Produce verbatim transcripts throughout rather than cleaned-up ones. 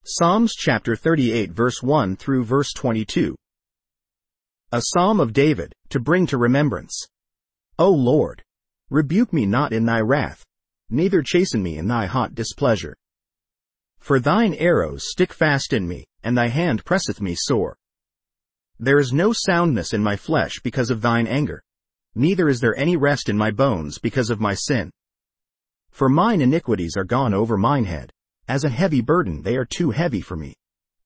Psalms chapter thirty-eight verse one through verse twenty-two. A psalm of David, to bring to remembrance. O Lord, rebuke me not in thy wrath, neither chasten me in thy hot displeasure. For thine arrows stick fast in me, and thy hand presseth me sore. There is no soundness in my flesh because of thine anger, neither is there any rest in my bones because of my sin. For mine iniquities are gone over mine head, as a heavy burden they are too heavy for me.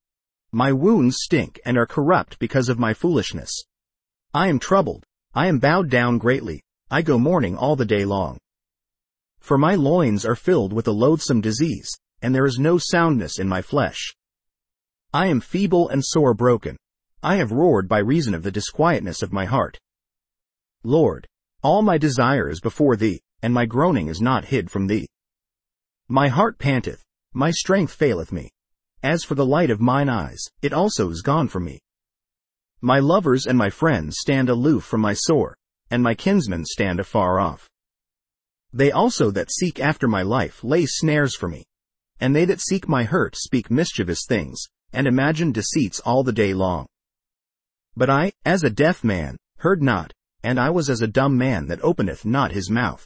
My wounds stink and are corrupt because of my foolishness. I am troubled, I am bowed down greatly, I go mourning all the day long. For my loins are filled with a loathsome disease, and there is no soundness in my flesh. I am feeble and sore broken. I have roared by reason of the disquietness of my heart. Lord, all my desire is before thee, and my groaning is not hid from thee. My heart panteth, my strength faileth me. As for the light of mine eyes, it also is gone from me. My lovers and my friends stand aloof from my sore, and my kinsmen stand afar off. They also that seek after my life lay snares for me, and they that seek my hurt speak mischievous things, and imagine deceits all the day long. But I, as a deaf man, heard not, and I was as a dumb man that openeth not his mouth.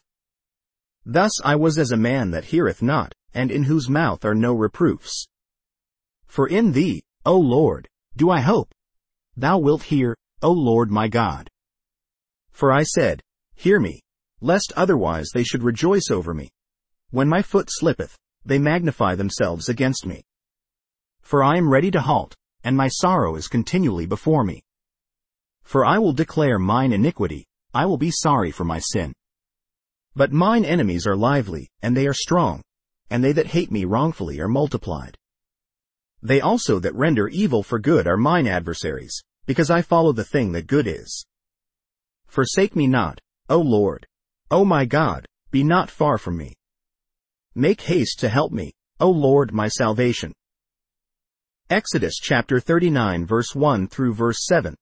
Thus I was as a man that heareth not, and in whose mouth are no reproofs. For in thee, O Lord, do I hope. Thou wilt hear, O Lord my God. For I said, Hear me, lest otherwise they should rejoice over me. When my foot slippeth, they magnify themselves against me. For I am ready to halt, and my sorrow is continually before me. For I will declare mine iniquity, I will be sorry for my sin. But mine enemies are lively, and they are strong, and they that hate me wrongfully are multiplied. They also that render evil for good are mine adversaries, because I follow the thing that good is. Forsake me not, O Lord. O my God, be not far from me. Make haste to help me, O Lord my salvation. Exodus chapter thirty-nine verse one through verse seven.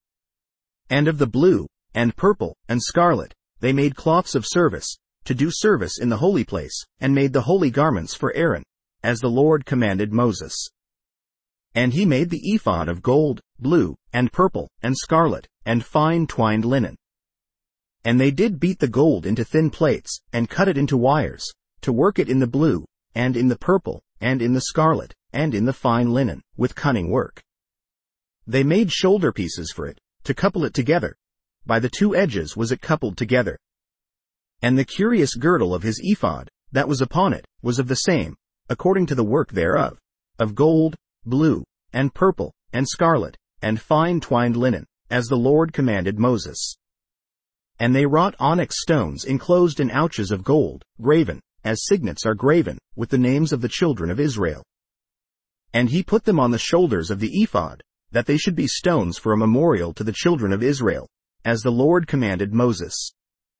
And of the blue, and purple, and scarlet, they made cloths of service, to do service in the holy place, and made the holy garments for Aaron, as the Lord commanded Moses. And he made the ephod of gold, blue, and purple, and scarlet, and fine twined linen. And they did beat the gold into thin plates, and cut it into wires, to work it in the blue, and in the purple, and in the scarlet, and in the fine linen, with cunning work. They made shoulder pieces for it, to couple it together. By the two edges was it coupled together. And the curious girdle of his ephod, that was upon it, was of the same, according to the work thereof, of gold, blue, and purple, and scarlet, and fine twined linen, as the Lord commanded Moses. And they wrought onyx stones enclosed in ouches of gold, graven, as signets are graven, with the names of the children of Israel. And he put them on the shoulders of the ephod, that they should be stones for a memorial to the children of Israel, as the Lord commanded Moses.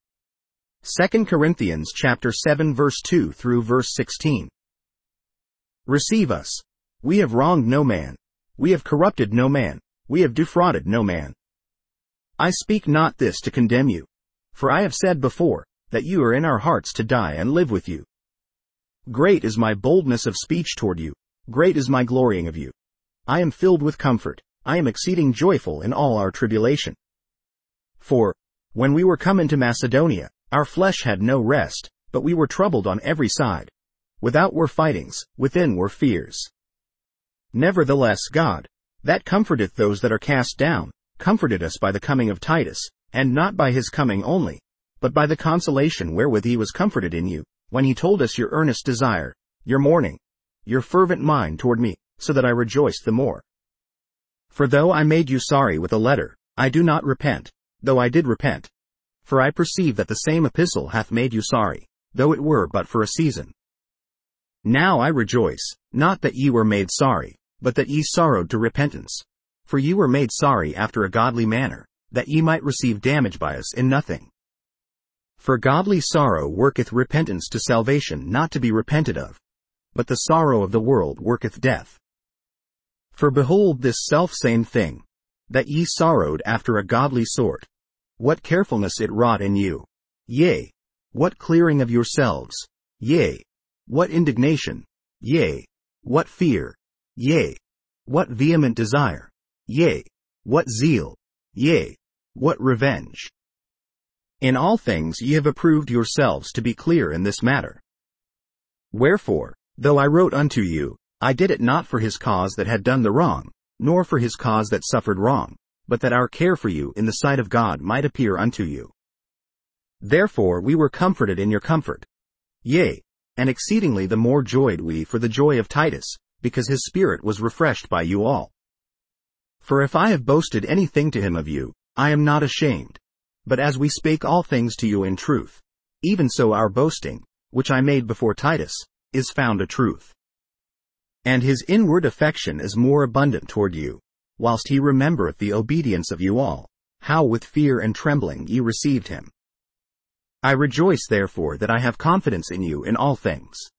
Second Corinthians chapter seven verse two through verse sixteen. Receive us. We have wronged no man. We have corrupted no man. We have defrauded no man. I speak not this to condemn you. For I have said before, that you are in our hearts to die and live with you. Great is my boldness of speech toward you. Great is my glorying of you. I am filled with comfort. I am exceeding joyful in all our tribulation. For, when we were come into Macedonia, our flesh had no rest, but we were troubled on every side. Without were fightings, within were fears. Nevertheless God, that comforteth those that are cast down, comforted us by the coming of Titus, and not by his coming only, but by the consolation wherewith he was comforted in you, when he told us your earnest desire, your mourning, your fervent mind toward me, so that I rejoiced the more. For though I made you sorry with a letter, I do not repent, though I did repent. For I perceive that the same epistle hath made you sorry, though it were but for a season. Now I rejoice, not that ye were made sorry, but that ye sorrowed to repentance. For ye were made sorry after a godly manner, that ye might receive damage by us in nothing. For godly sorrow worketh repentance to salvation not to be repented of, but the sorrow of the world worketh death. For behold this selfsame thing, that ye sorrowed after a godly sort, what carefulness it wrought in you, yea, what clearing of yourselves, yea, what indignation, yea, what fear, Yea, what vehement desire! Yea, what zeal! Yea, what revenge! In all things ye have approved yourselves to be clear in this matter. Wherefore, though I wrote unto you, I did it not for his cause that had done the wrong, nor for his cause that suffered wrong, but that our care for you in the sight of God might appear unto you. Therefore we were comforted in your comfort. Yea, and exceedingly the more joyed we for the joy of Titus, because his spirit was refreshed by you all. For if I have boasted anything to him of you, I am not ashamed. But as we spake all things to you in truth, even so our boasting, which I made before Titus, is found a truth. And his inward affection is more abundant toward you, whilst he remembereth the obedience of you all, how with fear and trembling ye received him. I rejoice therefore that I have confidence in you in all things.